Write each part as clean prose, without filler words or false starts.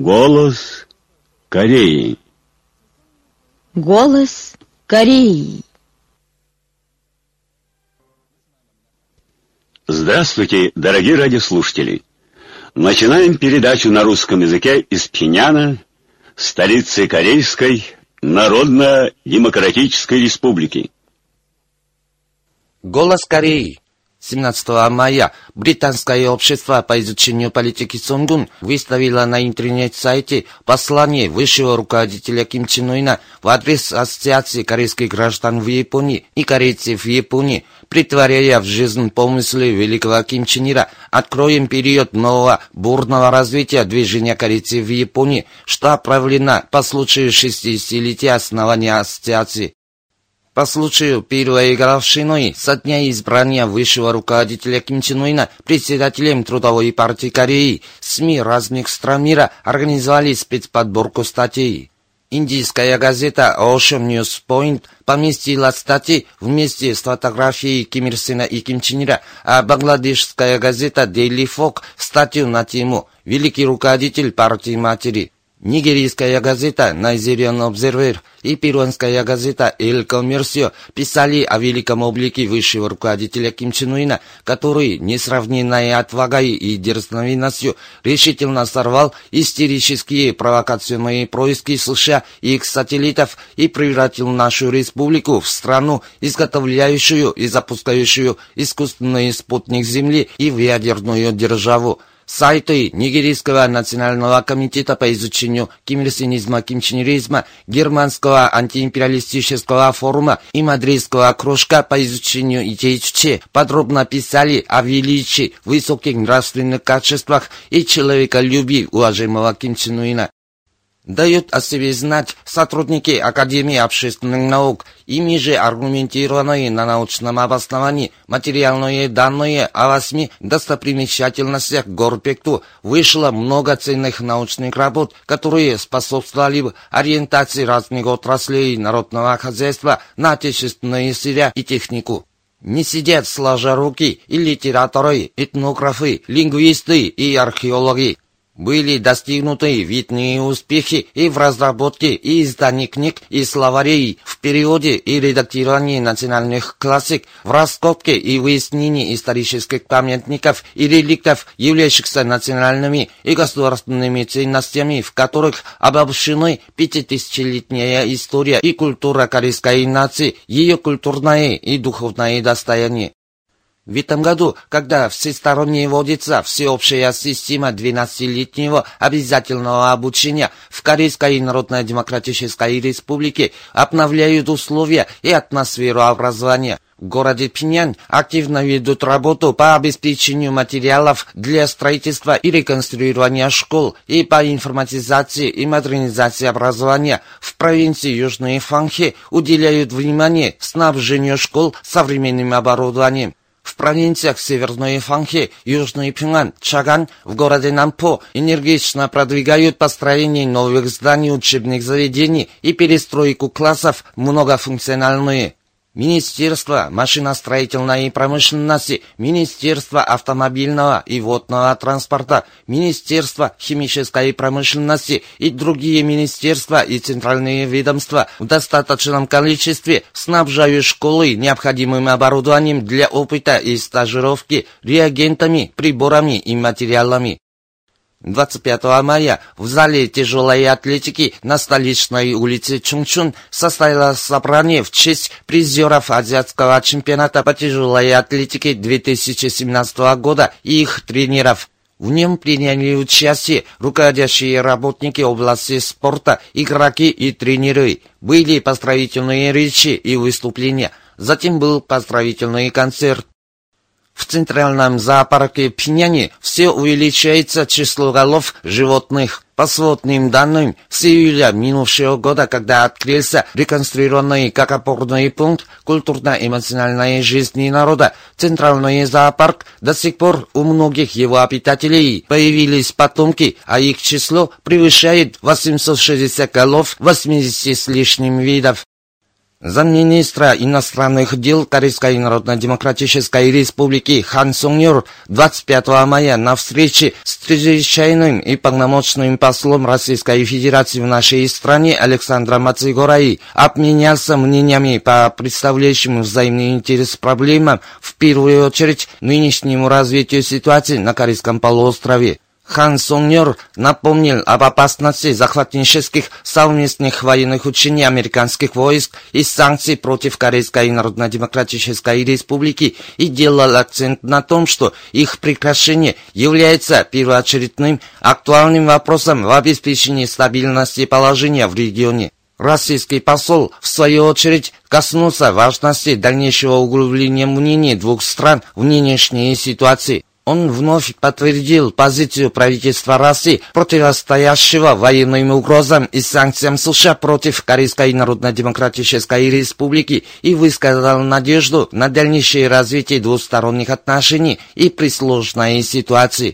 Голос Кореи. Голос Кореи. Здравствуйте, дорогие радиослушатели! Начинаем передачу на русском языке из Пхеньяна, столицы Корейской Народно-Демократической Республики. Голос Кореи. 17 мая Британское общество по изучению политики Сонгун выставило на интернет-сайте послание высшего руководителя Ким Чен Ына в адрес Ассоциации корейских граждан в Японии и корейцев в Японии, претворяя в жизнь помыслы великого Ким Чен Ира. Откроем период нового бурного развития движения корейцев в Японии, что отправлено по случаю 60-летия основания ассоциации. По случаю первой годовщины со дня избрания высшего руководителя Ким Чен Ына председателем Трудовой партии Кореи, СМИ разных стран мира организовали спецподборку статей. Индийская газета Ocean News Point поместила статьи вместе с фотографией Ким Ир Сена и Ким Чен Ира, а бангладешская газета Daily Folk статью на тему «Великий руководитель партии матери». Нигерийская газета Nigerian Observer и перуанская газета El Comercio писали о великом облике высшего руководителя Ким Чен Ына, который несравненной отвагой и дерзновенностью решительно сорвал истерические провокационные происки США и их сателлитов и превратил нашу республику в страну, изготовляющую и запускающую искусственный спутник Земли и в ядерную державу. Сайты Нигерийского национального комитета по изучению кимирсинизма, кимченеризма, Германского антиимпериалистического форума и Мадридского кружка по изучению идей Чуче подробно писали о величии, высоких нравственных качествах и человеколюбии уважаемого Ким Чен Ына. Дают о себе знать сотрудники Академии общественных наук, ими же аргументированные на научном обосновании материальные данные о 8 достопримечательностях гор Пекту. Вышло много ценных научных работ, которые способствовали ориентации разных отраслей народного хозяйства на отечественные сырья и технику. Не сидят сложа руки и литераторы, этнографы, лингвисты и археологи. Были достигнуты видные успехи и в разработке и издании книг и словарей, в переводе и редактировании национальных классик, в раскопке и выяснении исторических памятников и реликтов, являющихся национальными и государственными ценностями, в которых обобщены 5000-летняя история и культура корейской нации, ее культурное и духовное достояние. В этом году, когда всесторонне вводится всеобщая система 12-летнего обязательного обучения в Корейской Народно-Демократической Республике, обновляют условия и атмосферу образования. В городе Пхеньян активно ведут работу по обеспечению материалов для строительства и реконструирования школ и по информатизации и модернизации образования. В провинции Южной Фанхе уделяют внимание снабжению школ современным оборудованием. В провинциях Северной Фанхе, Южный Пхеньян, Чаган, в городе Нампо энергично продвигают построение новых зданий учебных заведений и перестройку классов многофункциональные. Министерство машиностроительной промышленности, Министерство автомобильного и водного транспорта, Министерство химической промышленности и другие министерства и центральные ведомства в достаточном количестве снабжают школы необходимым оборудованием для опыта и стажировки, реагентами, приборами и материалами. 25 мая в зале тяжелой атлетики на столичной улице Чунчун состоялось собрание в честь призеров Азиатского чемпионата по тяжелой атлетике 2017 года и их тренеров. В нем приняли участие руководящие работники области спорта, игроки и тренеры. Были поздравительные речи и выступления. Затем был поздравительный концерт. В центральном зоопарке Пхеньяне все увеличивается число голов животных. По сводным данным, с июля минувшего года, когда открылся реконструированный как опорный пункт культурно-эмоциональной жизни народа, центральный зоопарк, до сих пор у многих его обитателей появились потомки, а их число превышает 860 голов 80 с лишним видов. Замминистра иностранных дел Корейской Народно-Демократической Республики Хан Сонг-юр 25 мая на встрече с чрезвычайным и полномочным послом Российской Федерации в нашей стране Александром Мацигорай обменялся мнениями по представляющим взаимный интерес проблемам, в первую очередь нынешнему развитию ситуации на Корейском полуострове. Хан Сонг-юр напомнил об опасности захватнических совместных военных учений американских войск и санкций против Корейской Народно-Демократической Республики и делал акцент на том, что их прекращение является первоочередным актуальным вопросом в обеспечении стабильности положения в регионе. Российский посол, в свою очередь, коснулся важности дальнейшего углубления мнений двух стран в нынешней ситуации. Он вновь подтвердил позицию правительства России, противостоящего военным угрозам и санкциям США против Корейской Народно-Демократической Республики, и высказал надежду на дальнейшее развитие двусторонних отношений и при сложной ситуации.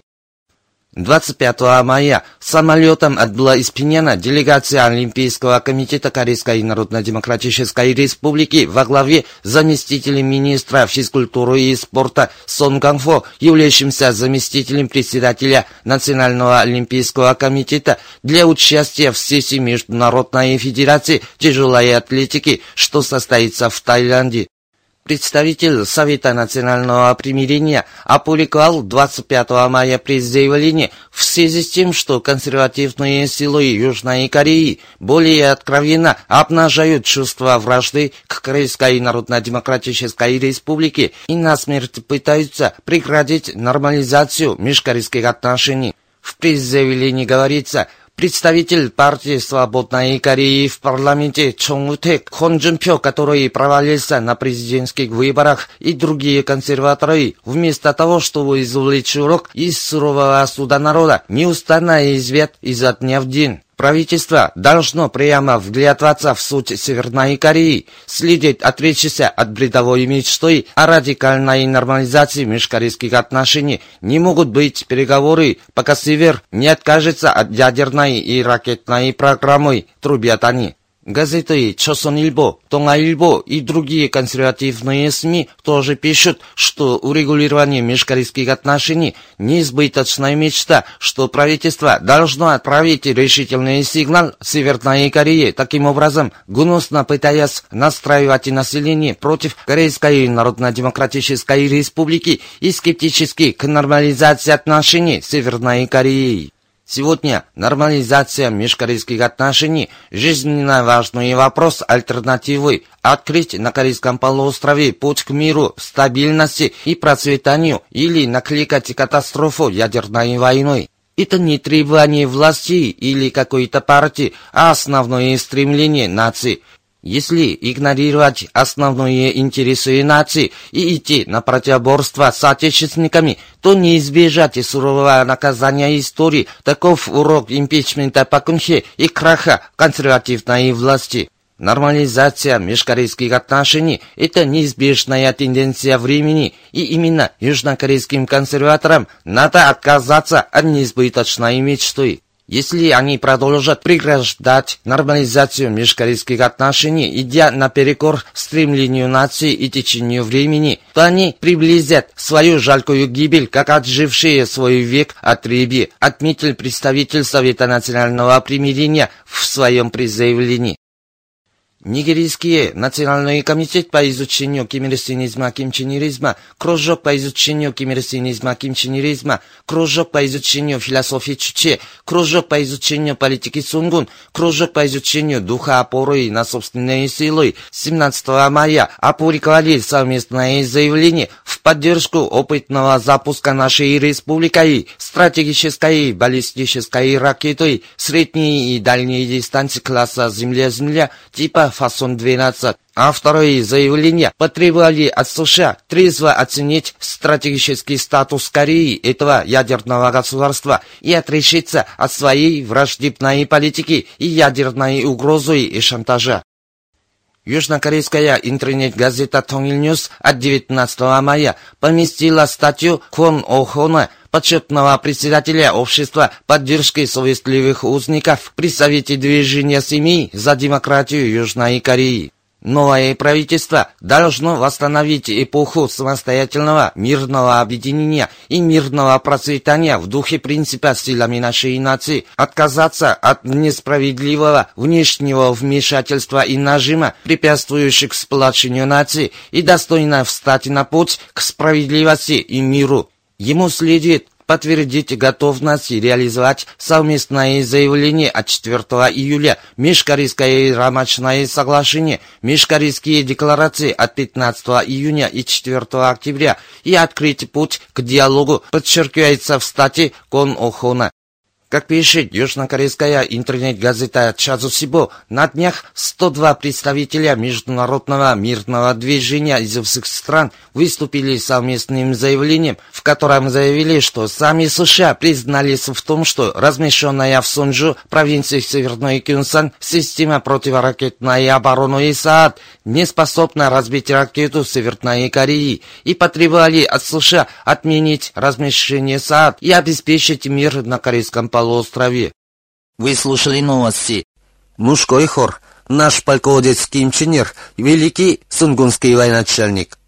25 мая самолетом отбыла из Пхеньяна делегация Олимпийского комитета Корейской Народно-Демократической Республики во главе с заместителем министра физкультуры и спорта Сон Ганг-хо, являющимся заместителем председателя Национального Олимпийского комитета, для участия в сессии Международной федерации тяжелой атлетики, что состоится в Таиланде. Представитель Совета национального примирения опубликовал 25 мая пресс-заявление в связи с тем, что консервативные силы Южной Кореи более откровенно обнажают чувство вражды к Корейской Народно-Демократической Республике и насмерть пытаются прекратить нормализацию межкорейских отношений. В пресс-заявлении говорится: представитель партии «Свободной Кореи» в парламенте Чон У-тэк, Хон Джун-пё, который провалился на президентских выборах, и другие консерваторы, вместо того, чтобы извлечь урок из сурового суда народа, неустанно извят изо дня в день. Правительство должно прямо вглядываться в суть Северной Кореи, следить отречься от бредовой мечты о радикальной нормализации межкорейских отношений. Не могут быть переговоры, пока Север не откажется от ядерной и ракетной программы, трубят они. Газеты «Чосонильбо», «Тонгаильбо» и другие консервативные СМИ тоже пишут, что урегулирование межкорейских отношений – неизбыточная мечта, что правительство должно отправить решительный сигнал Северной Корее, таким образом гнусно пытаясь настраивать население против Корейской Народно-Демократической Республики и скептически к нормализации отношений с Северной Кореей. Сегодня нормализация межкорейских отношений – жизненно важный вопрос альтернативы, открыть на Корейском полуострове путь к миру, стабильности и процветанию или накликать катастрофу ядерной войной. Это не требование власти или какой-то партии, а основное стремление нации. Если игнорировать основные интересы нации и идти на противоборство с отечественниками, то не избежать сурового наказания истории. Таков урок импичмента Пак Кын Хе и краха консервативной власти. Нормализация межкорейских отношений – это неизбежная тенденция времени, и именно южнокорейским консерваторам надо отказаться от неизбыточной мечты. Если они продолжат преграждать нормализацию межкорейских отношений, идя наперекор стремлению нации и течению времени, то они приблизят свою жалкую гибель, как отжившие свой век отреби, отметил представитель Совета национального примирения в своем пресс-заявлении. Нигерийский национальный комитет по изучению кимирсинизма, кимченеризма, кружок по изучению кимирсинизма, кимченеризма, кружок по изучению философии Чуче, кружок по изучению политики Сунгун, кружок по изучению духа опоры на собственные силы 17 мая опубликовали совместное заявление в поддержку опытного запуска нашей республикой стратегической баллистической ракеты средней и дальней дистанции класса Земля-Земля типа Фасон-12. Авторы заявления потребовали от США трезво оценить стратегический статус Кореи, этого ядерного государства, и отрешиться от своей враждебной политики и ядерной угрозы и шантажа. Южнокорейская интернет-газета «Тонгильнюс» от 19 мая поместила статью Kwon Oh-хона, почетного председателя общества поддержки совестливых узников при Совете движения семей за демократию Южной Кореи. Новое правительство должно восстановить эпоху самостоятельного мирного объединения и мирного процветания в духе принципа силами нашей нации, отказаться от несправедливого внешнего вмешательства и нажима, препятствующих сплочению нации, и достойно встать на путь к справедливости и миру. Ему следует подтвердить готовность реализовать совместное заявление от 4 июля, Межкорейское рамочное соглашение, Межкорейские декларации от 15 июня и 4 октября и открыть путь к диалогу, подчеркивается в статье Кон Охона. Как пишет южнокорейская интернет-газета Чазусибо, на днях 102 представителя международного мирного движения из всех стран выступили с совместным заявлением, в котором заявили, что сами США признались в том, что размещенная в Сонджу, провинции Северной Кюнсан, система противоракетной обороны ИСААД не способна разбить ракету Северной Кореи, и потребовали от США отменить размещение ИСААД и обеспечить мир на Корейском полуострове. Вы слушали новости. Мужской хор. Наш полководец Ким Чен Ир, великий сунгунский военачальник.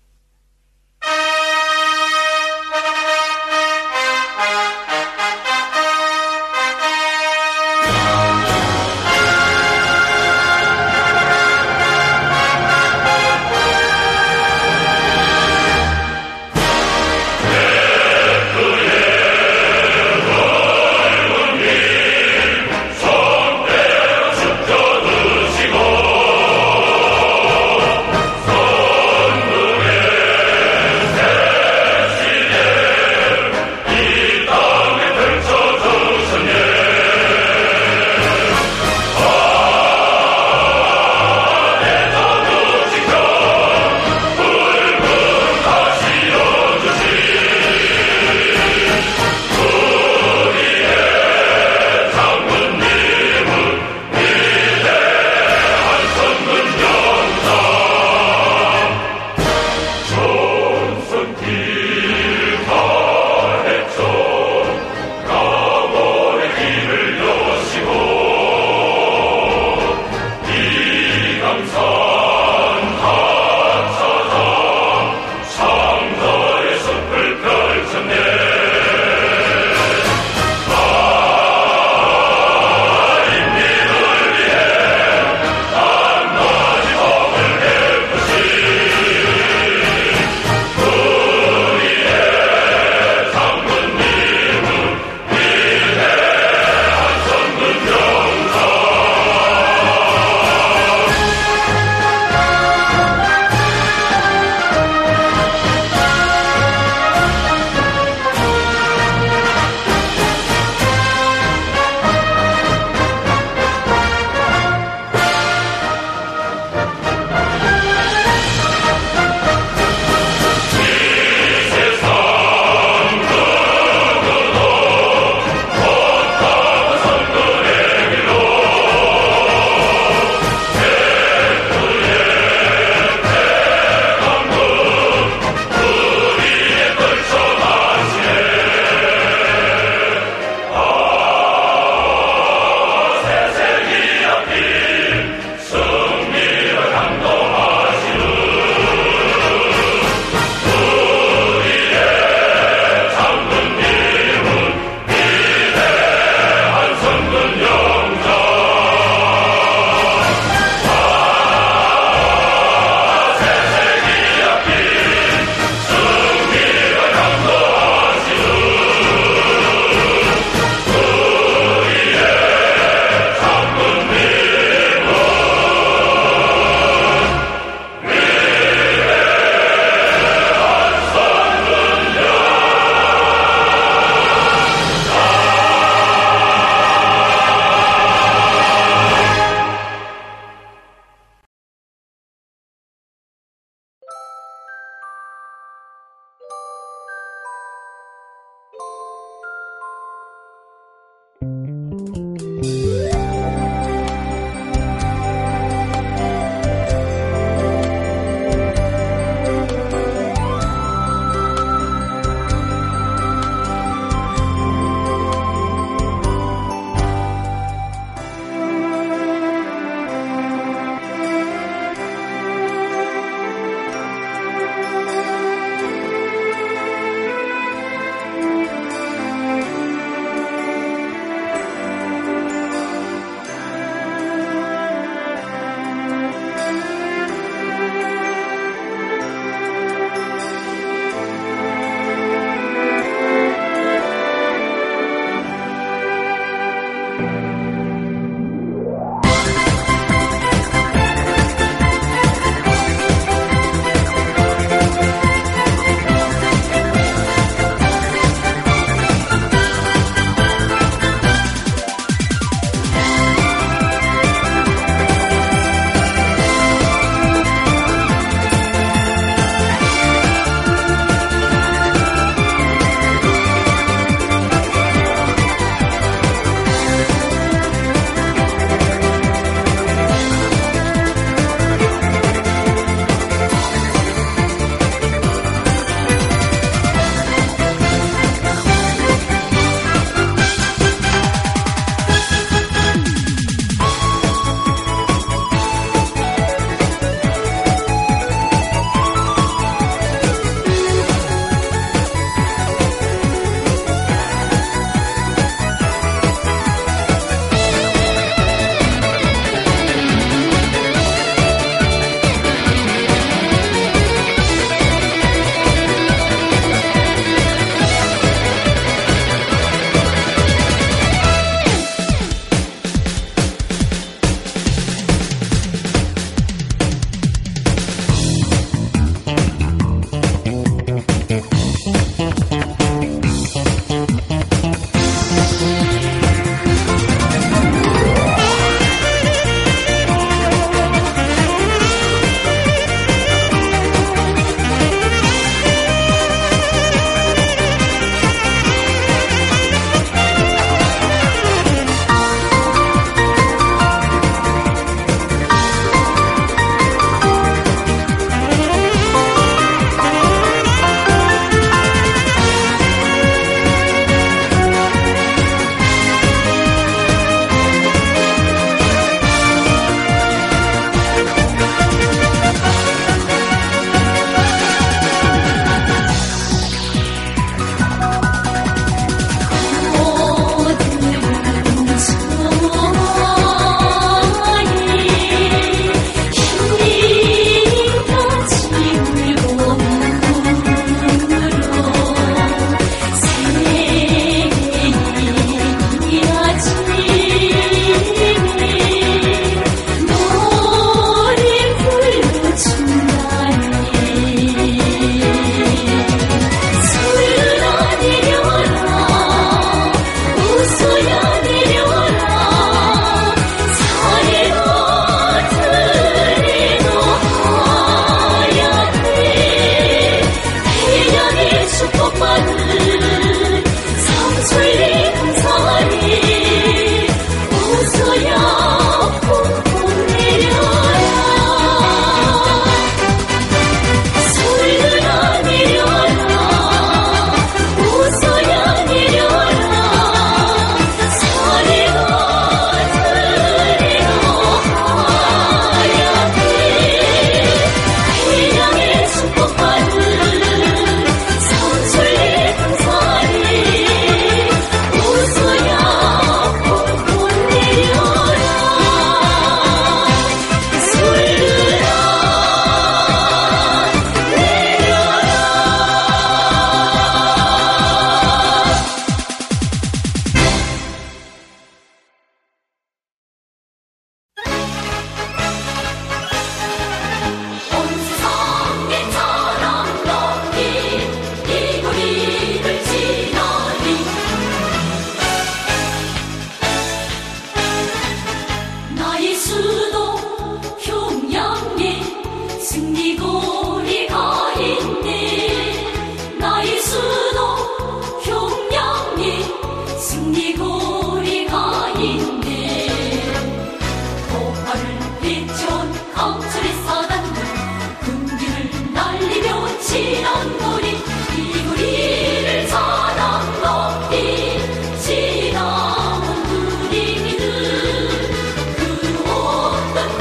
일치온 강철의 사단들 군기를 날리며 지난 거리 이 거리를 사랑 높이 지나온 그리기들 그 어떤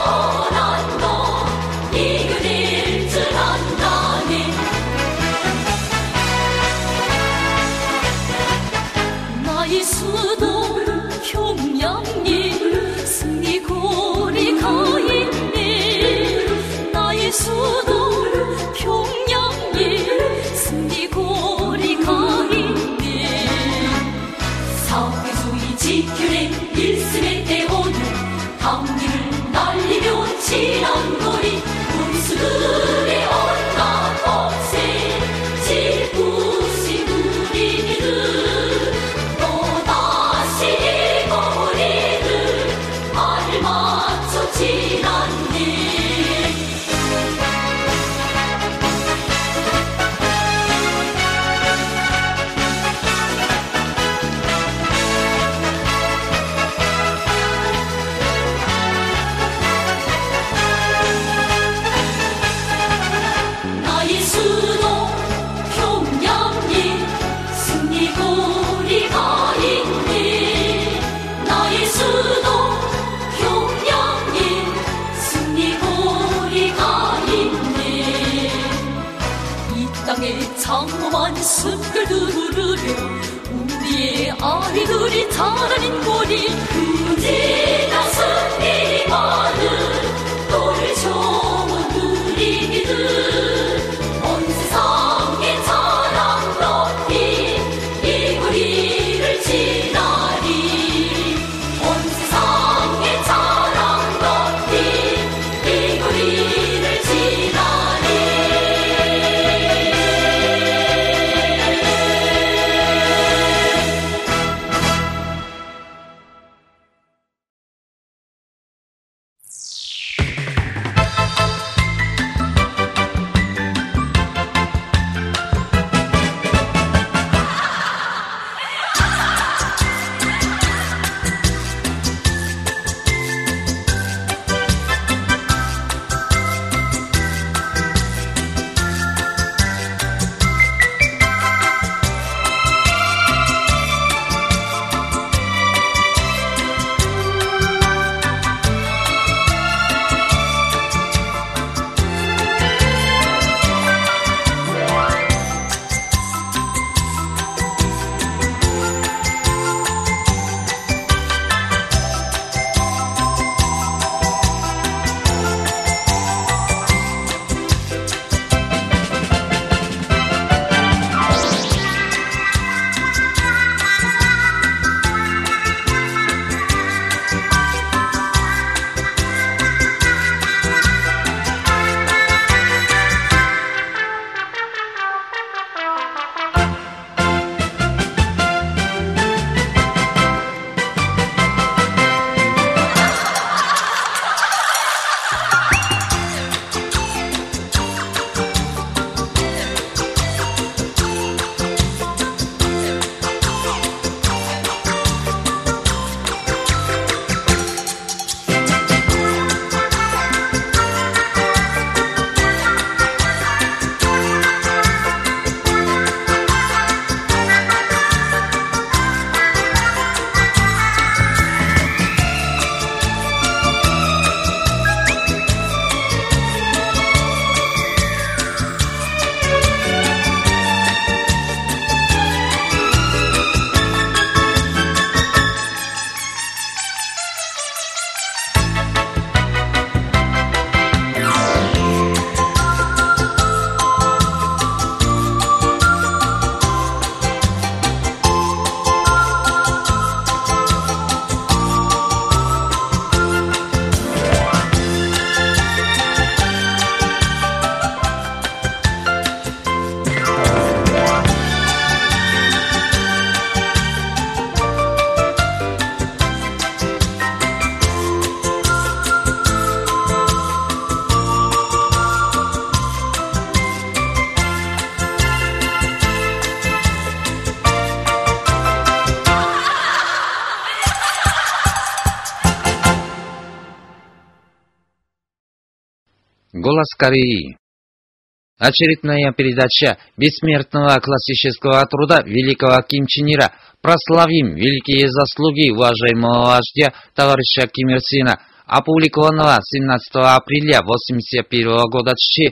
고난도 이겨낼 줄 안다네 나의 수도 평양에 승리고리 가 있네 나의 수도 평양에 승리고리 가 있네 사회주의 지켜낸 일승의 대원을 당기를 날리며 지난 거리 군수들의 온갖 곳에 질투심 우리들 또다시 이 거리를 알맞춰 지났네 나의 수도 평양에 승리고리 가 있네 나의 수도 평양에 승리고리 가 있네 이 땅에 장엄한 습결들 우르려 우리의 아이들이 자라는 거리 그제나 승리 많은 너를 좋은 우리들 Голос Кореи. Очередная передача бессмертного классического труда великого Ким Чен Ира «Прославим великие заслуги уважаемого вождя товарища Ким Ир Сена», опубликованного 17 апреля 1981 года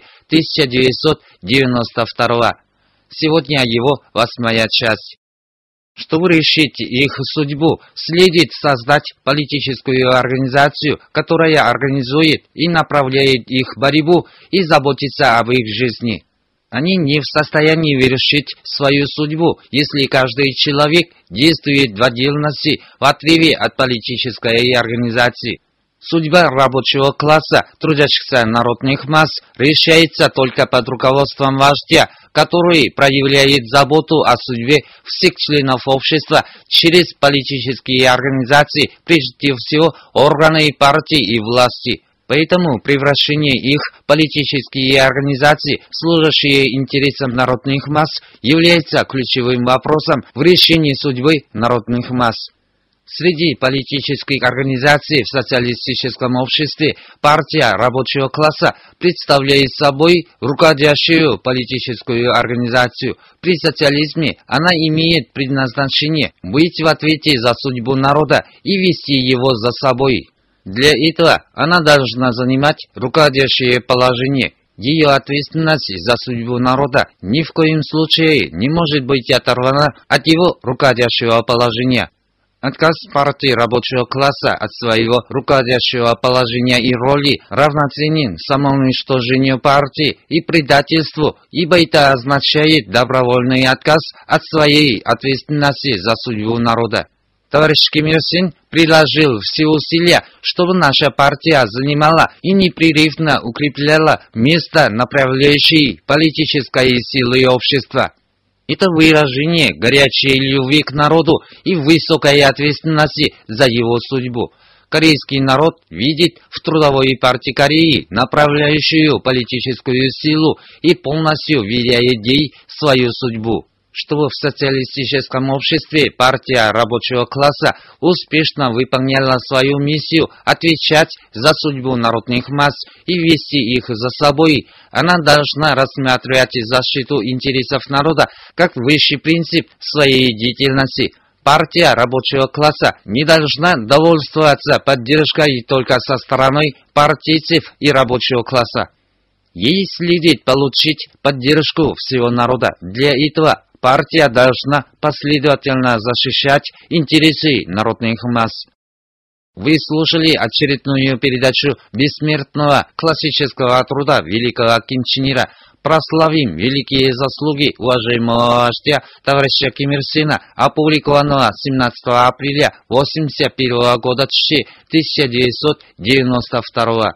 1992. Сегодня его 8-я часть. Чтобы решить их судьбу, следует создать политическую организацию, которая организует и направляет их борьбу и заботится об их жизни. Они не в состоянии решить свою судьбу, если каждый человек действует в отдельности в отрыве от политической организации. Судьба рабочего класса, трудящихся народных масс, решается только под руководством вождя, который проявляет заботу о судьбе всех членов общества через политические организации, прежде всего органы партии и власти. Поэтому превращение их в политические организации, служащие интересам народных масс, является ключевым вопросом в решении судьбы народных масс. Среди политических организаций в социалистическом обществе партия рабочего класса представляет собой руководящую политическую организацию. При социализме она имеет предназначение быть в ответе за судьбу народа и вести его за собой. Для этого она должна занимать руководящее положение. Ее ответственность за судьбу народа ни в коем случае не может быть оторвана от его руководящего положения. Отказ партии рабочего класса от своего руководящего положения и роли равноценен самоуничтожению партии и предательству, ибо это означает добровольный отказ от своей ответственности за судьбу народа. Товарищ Ким Ир Сен приложил все усилия, чтобы наша партия занимала и непрерывно укрепляла место направляющей политической силы общества. Это выражение горячей любви к народу и высокой ответственности за его судьбу. Корейский народ видит в Трудовой партии Кореи направляющую политическую силу и полностью веряет ей свою судьбу. Чтобы в социалистическом обществе партия рабочего класса успешно выполняла свою миссию отвечать за судьбу народных масс и вести их за собой, она должна рассматривать защиту интересов народа как высший принцип своей деятельности. Партия рабочего класса не должна довольствоваться поддержкой только со стороны партийцев и рабочего класса. Ей следует получить поддержку всего народа. Для этого партия должна последовательно защищать интересы народных масс. Вы слушали очередную передачу бессмертного классического труда великого Ким Чен Ира «Прославим великие заслуги уважаемого вождя товарища Ким Ир Сена», опубликованного 17 апреля 1981 года 1992.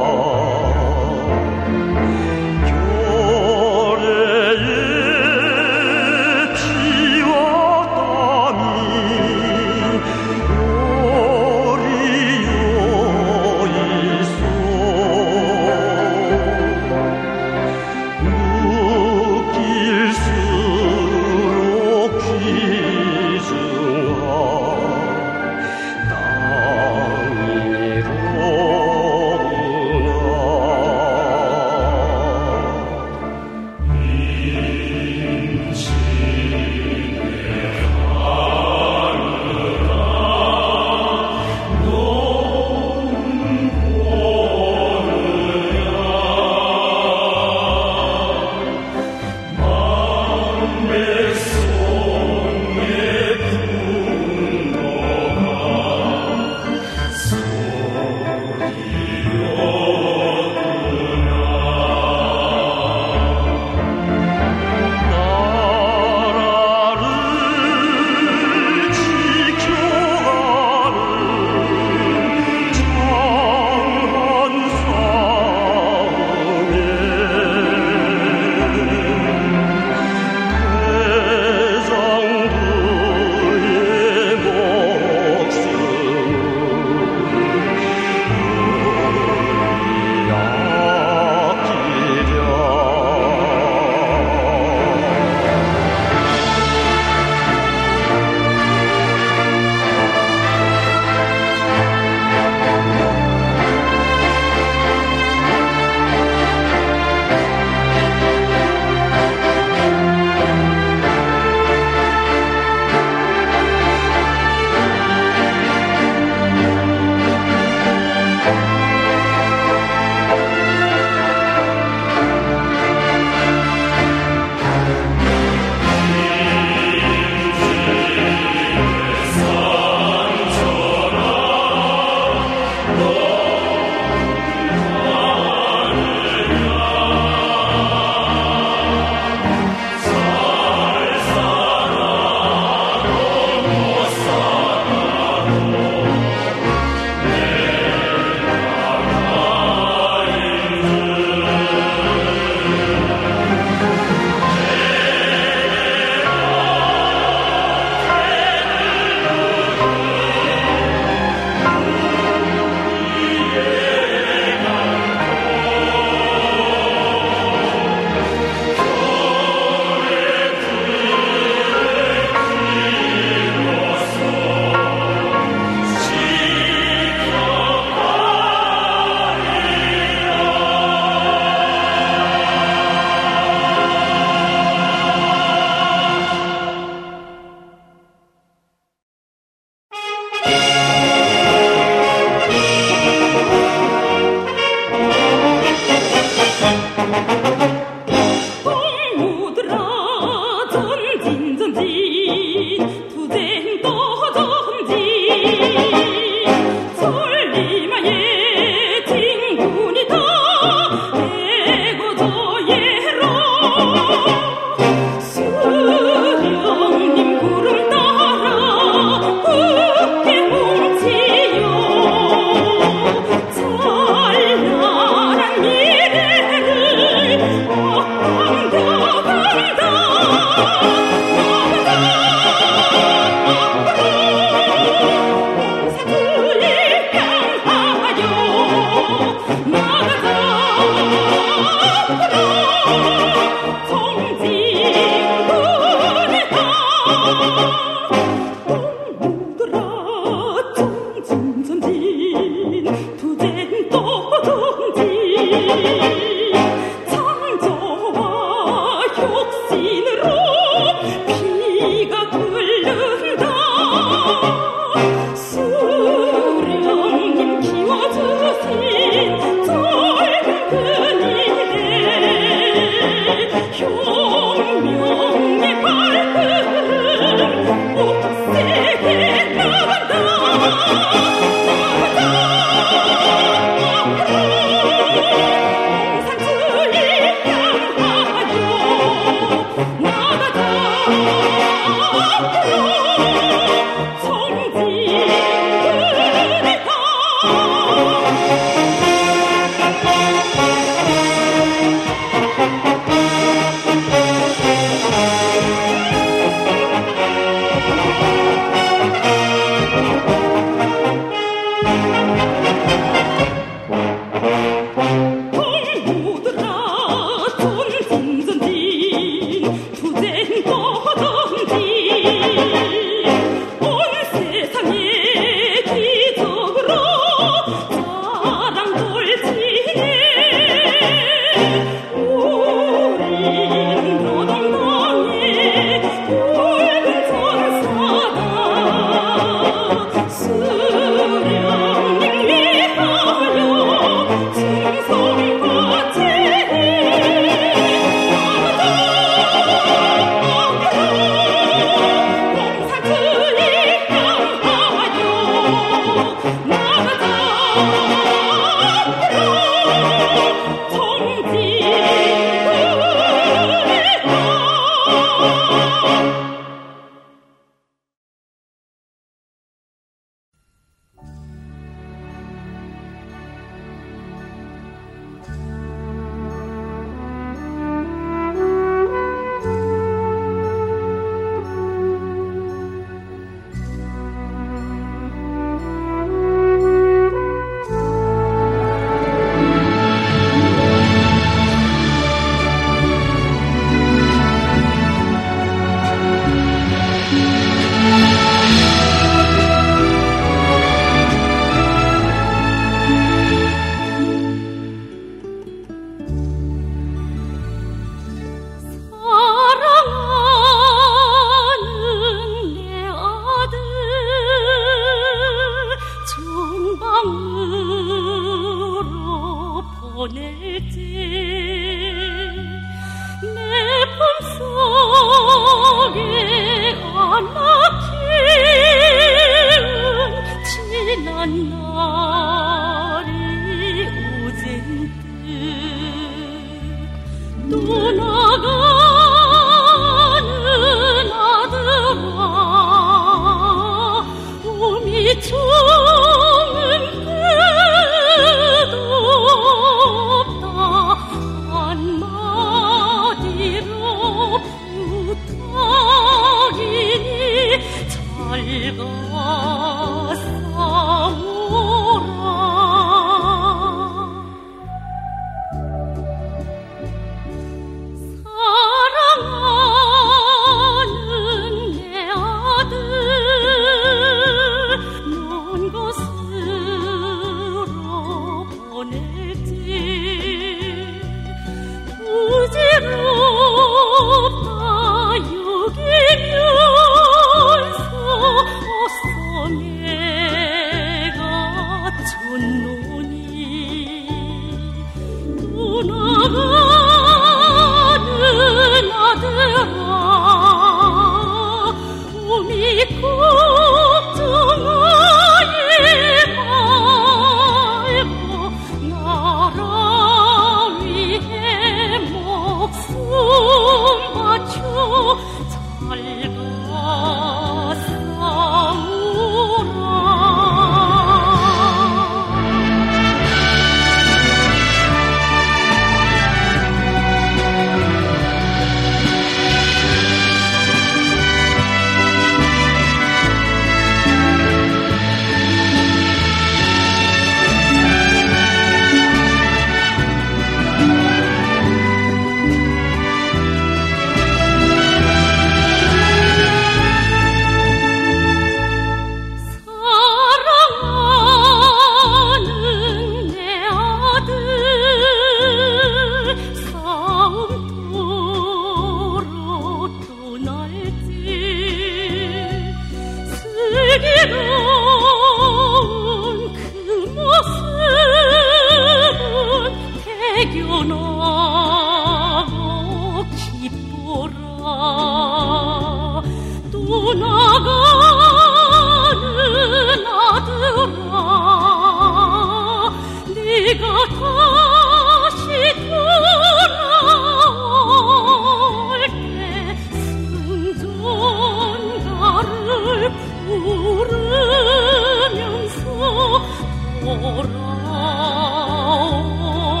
돌아오라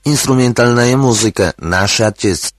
Инструментальная музыка «Наш Отец».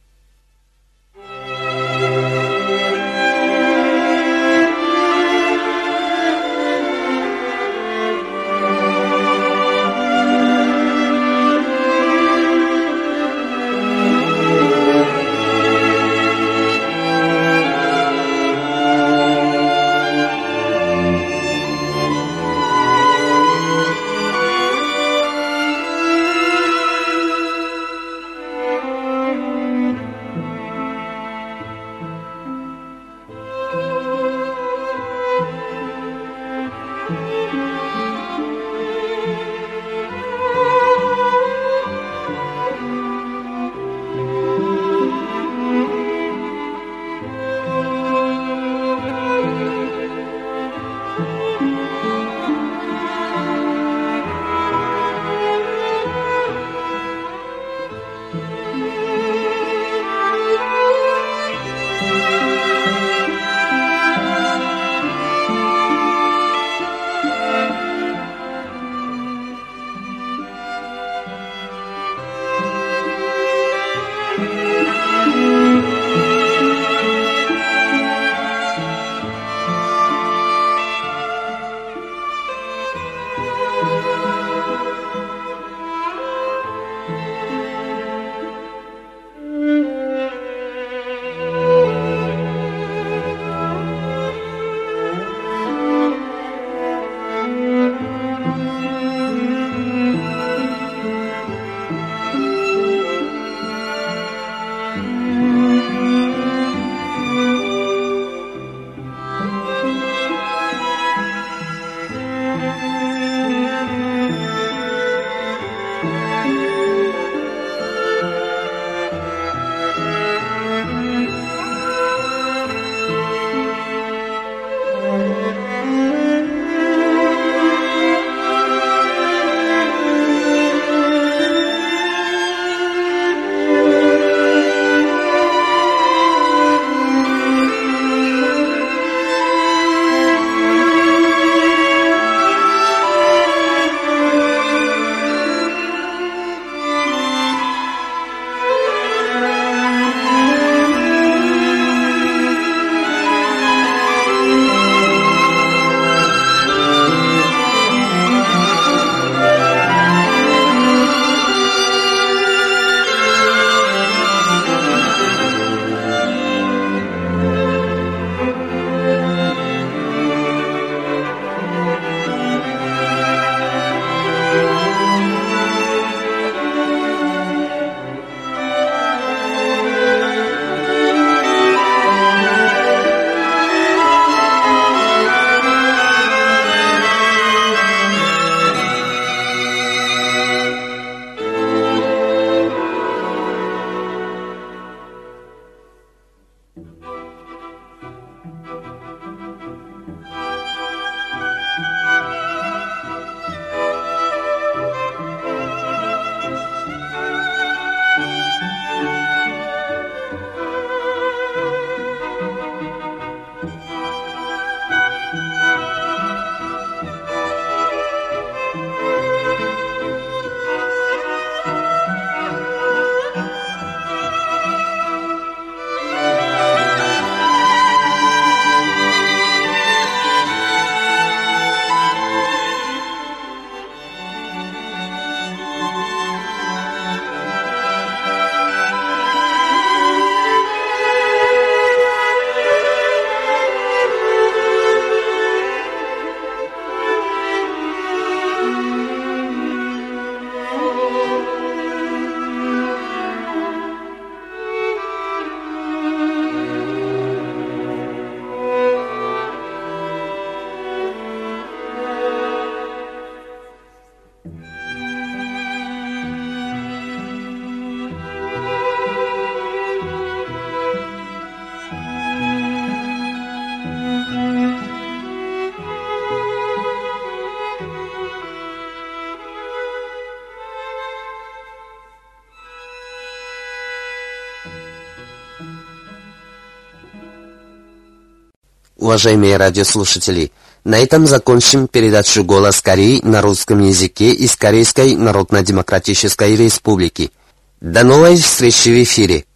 Уважаемые радиослушатели, на этом закончим передачу «Голос Кореи» на русском языке из Корейской Народно-Демократической Республики. До новой встречи в эфире.